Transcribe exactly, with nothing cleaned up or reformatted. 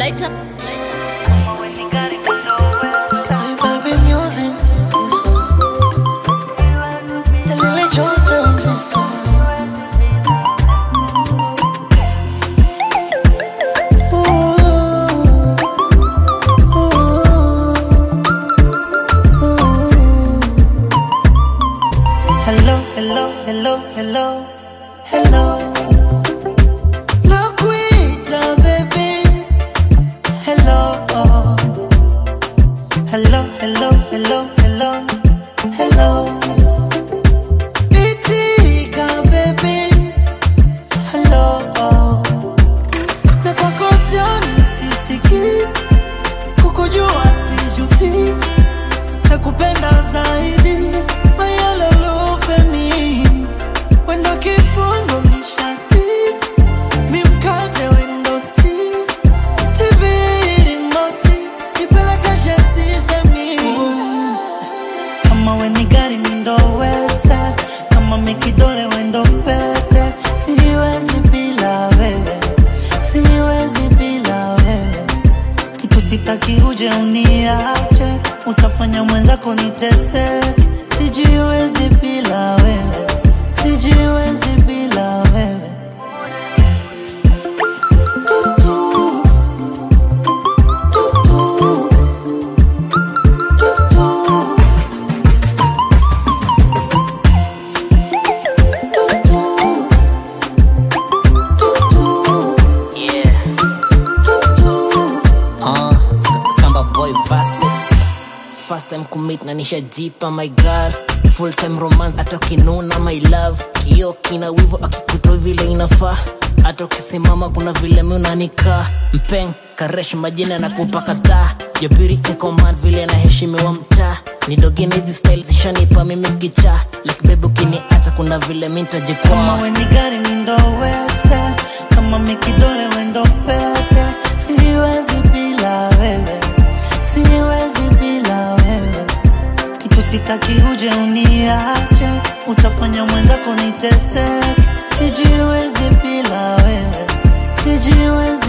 Later. My baby music, this one. The Lily Johnson, this one. Hello, hello, hello, hello, hello. Nakuita baby. Hello, hello, hello, hello, hello, hello. Itika baby. Hello. Nakukosea nisisiki, kukujua sijuti, nakupenda zaidi. Kidole wendo pete, siwezi bila wewe, siwezi bila wewe. Kitu sitaki uje uniache, utafanya mwenzako niteseke. Sijiwezi bila wewe, sijiwezi bila wewe. Tutu, tutu, tutu. First time commit na nisha jipa, my god. Full time romance hata ukinuna my love. Kio kina wivo akikutoa vile inafaa. Hata ukisimama kuna vile mimi unanika. Mpeng karesh majina na kupaka taa. Your beauty in command vile na heshimiwa mtaa. Ni dogi na hizi styles zishanipa mimi kicha. Like baby ukiniacha kuna vile mimi nitajikwaa. Kama we ni gari mi ndo wese, kama mi kidole we ndo pete. Siwezi bila wewe, siwezi bila wewe. Kitu sitaki uje uniache, utafanya mwenzako niteseke. Sijiwezi bila wewe, sijiwezi